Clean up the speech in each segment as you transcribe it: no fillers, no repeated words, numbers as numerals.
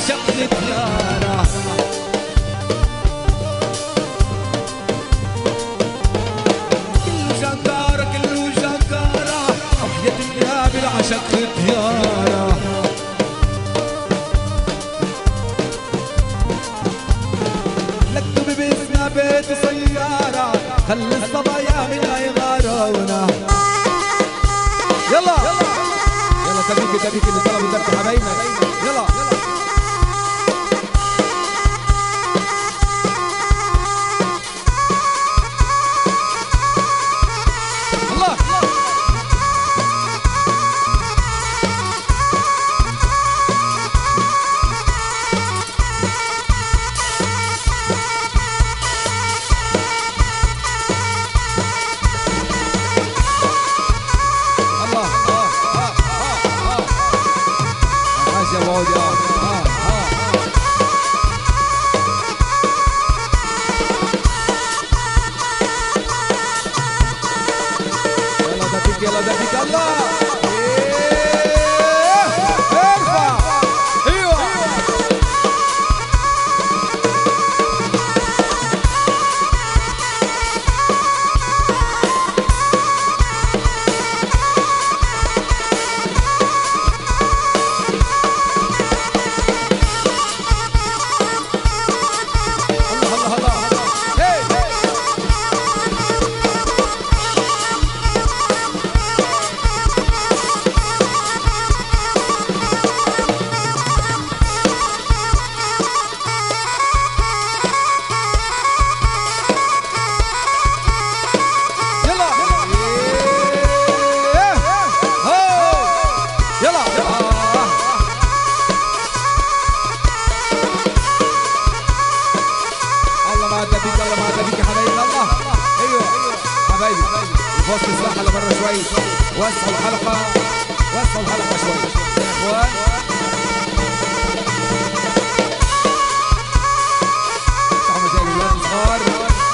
بالعشق ختيارة. كله جنكارة كله جنكارة وحياة الله بالعشق ختيارة. نكتب باسمنا بيت سيارة خلي الصبايا منا يغارونا. يلا يلا تبيك اللي طلبوا درب حبايبنا. يلا الله يا بودي. يلا دبيك الله ارفع. ايوه وسط الساحة لبرا شوي. وسعوا الحلقة شوي يا اخوان. افتحوا مجال الولاد الصغار.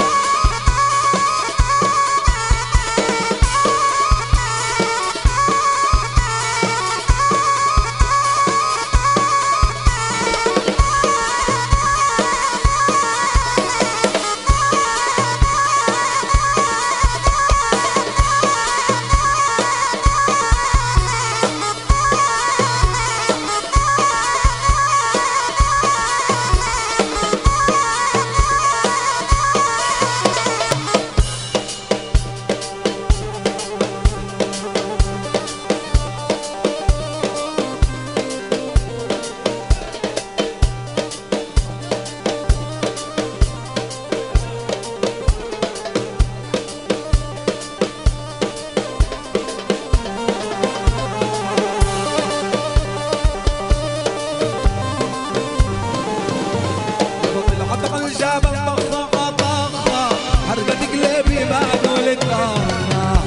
الجبل طخة طخة حرقت قلبي بعد ولدنا.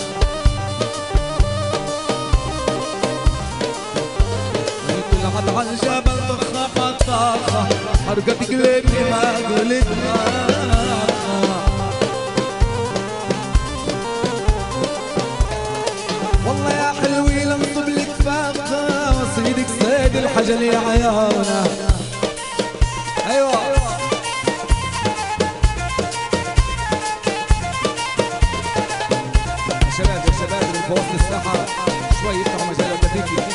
طلعت على الجبل طخة طخة حرقت قلبي بعد ولدنا. والله يا حلوي لنصب لك فاقة وصيدك سيد الحجل يا عيانا. ايوه يا شباب اللي في وسط الساحة شوي يفتحوا مجال التدريبي.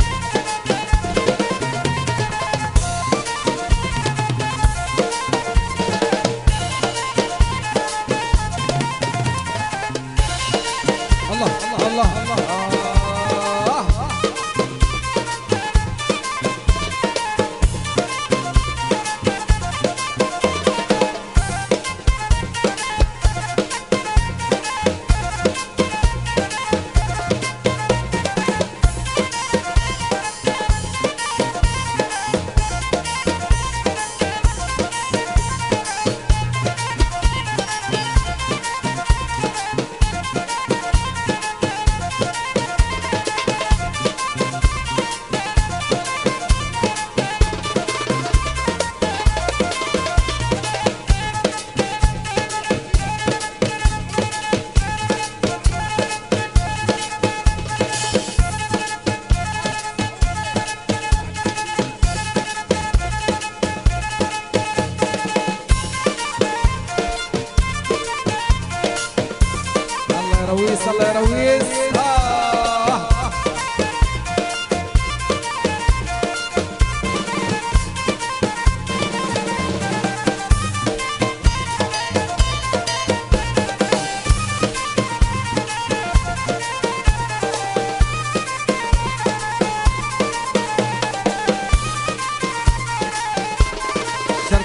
الله الله الله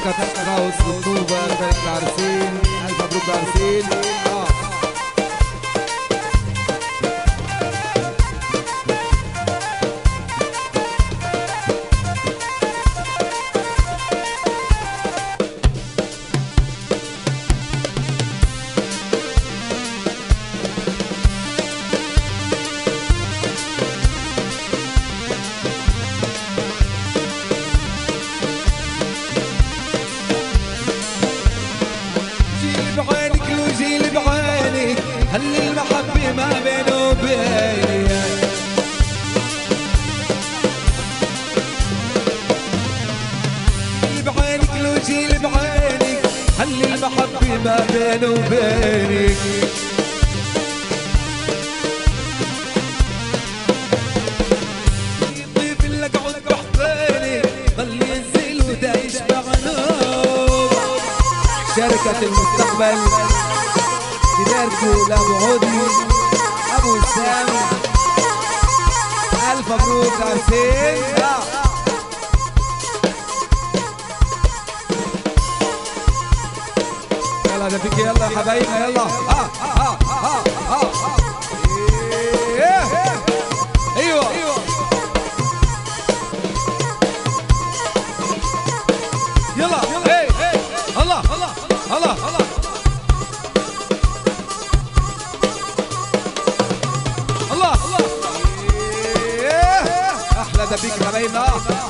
شركة راوس الطوبة بارك العرسين، ألف مبروك العرسين. خلي المحبة ما بينه وبيني، اللي بعينك لو جيل بعينك، خلي المحبة ما بينه وبينك. يطيب لك عود بحضيني ضل ينزل ودا يشبع نور. شركة المستقبل بداركو لابو عودي ابو سامي، الف مبروك عرسين. يلا ده فيك، يلا يا حبايبنا يلا. ايوه يلا الله الله الله الله. احلى ده بيك حبايبنا.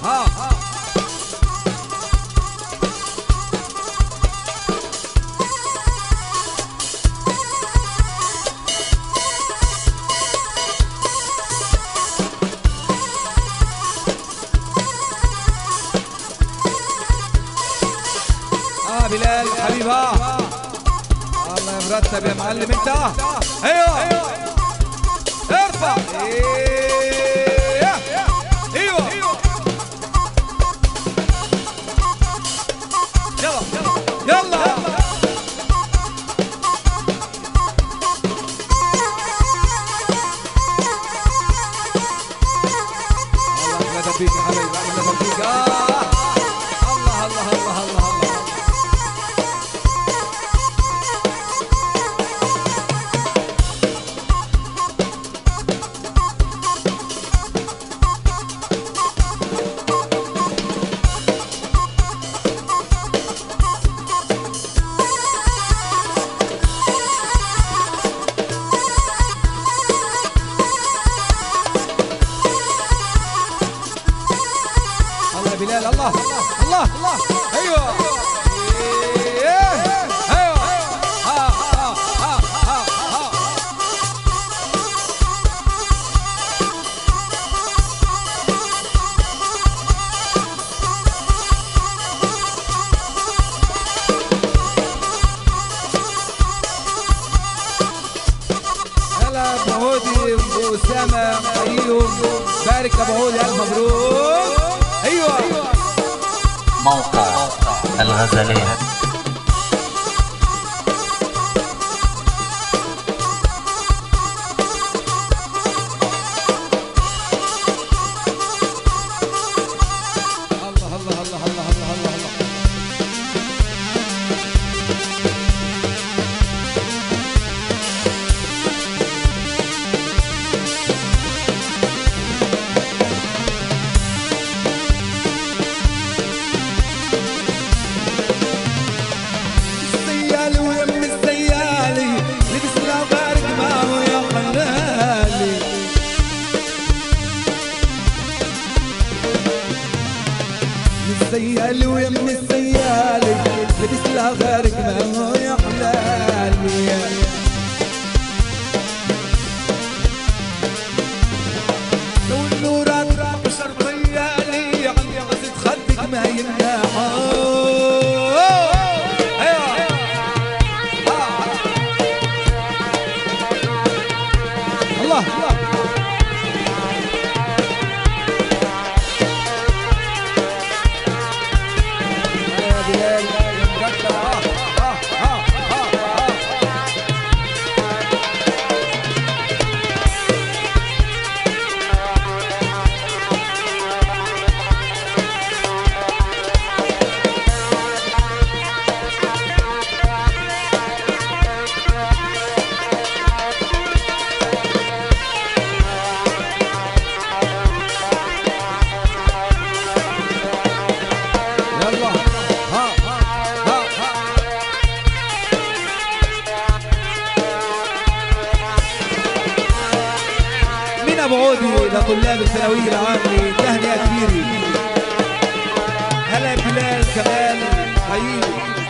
بلال حبيبي الله يمرتب يا معلم انت. ايوه ارفع. ايوه يلا الله يدبيك يا حبيبي، الله يدبيك. الله الله الله الله الله. بلال الله الله الله. ايوه ايوه هلا ابو عودي واسامه حييهم، بارك ابو عودي الف مبروك. ايوه موقع الغزلين. الله الله الله الله الله الله. السيالي ويم السيالي لبس لها غارق ما هو يا حلالي. لو النورات بشر طيالي عندي قصد خدك ما يمنعها. الله الله ابو عودي لطلاب الثانويه العامه تهنئه كبيره. هلا بلال كمان حبيبي.